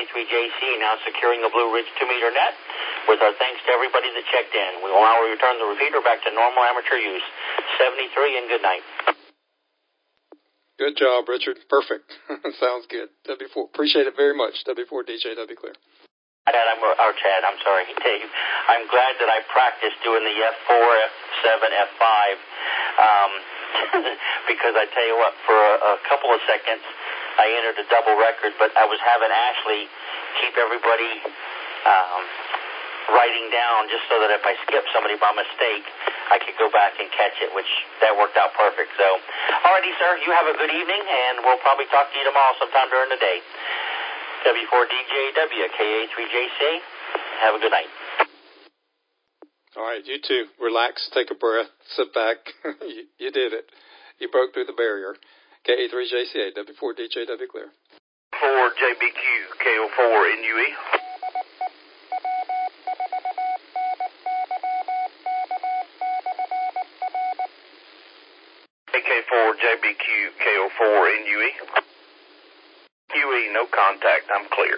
KA3JC, now securing the Blue Ridge 2-meter net. With our thanks to everybody that checked in. We will now return the repeater back to normal amateur use. 73 and good night. Good job, Richard. Perfect. Sounds good. W4. Appreciate it very much. W4DJW clear. Chad, I'm sorry, Dave. I'm glad that I practiced doing the F4, F7, F5, because I tell you what, for a couple of seconds, I entered a double record, but I was having Ashley keep everybody writing down just so that if I skip somebody by mistake, I could go back and catch it, which that worked out perfect. So, alrighty, sir, you have a good evening, and we'll probably talk to you tomorrow sometime during the day. W4DJW, KA3JC, have a good night. All right, you too. Relax, take a breath, sit back. You did it. You broke through the barrier. KA3JCA, W4DJW clear. 4JBQ, KO4NUE. AK4JBQ, KO4NUE. UE, no contact, I'm clear.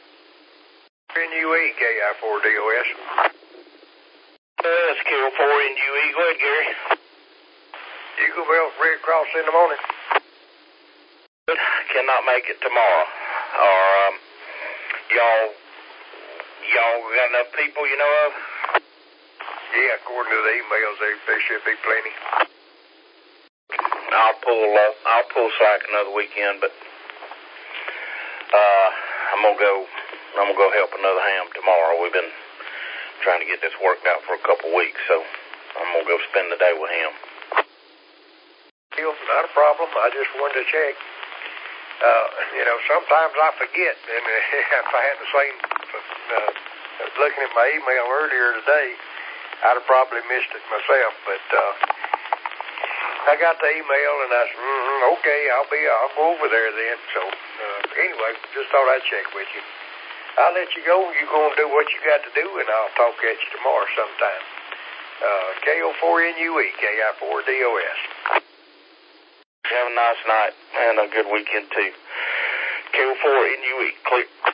NUE, KI4DOS. That's KO4NUE, go ahead, Gary. Eagle Bell, Red Cross in the morning. Good. Cannot make it tomorrow. Or, y'all got enough people you know of? Yeah, according to the emails, they should be plenty. I'll pull slack another weekend, but I'm gonna go help another ham tomorrow. We've been trying to get this worked out for a couple weeks, so I'm gonna go spend the day with him. Not a problem. I just wanted to check. Sometimes I forget, and if I hadn't seen, looking at my email earlier today, I'd have probably missed it myself, but I got the email, and I said, okay, I'll go over there then. So, anyway, just thought I'd check with you. I'll let you go. You go and do what you got to do, and I'll talk at you tomorrow sometime. KO4NUE, KI4DOS. Have a nice night and a good weekend, too. KO4NUE, clear.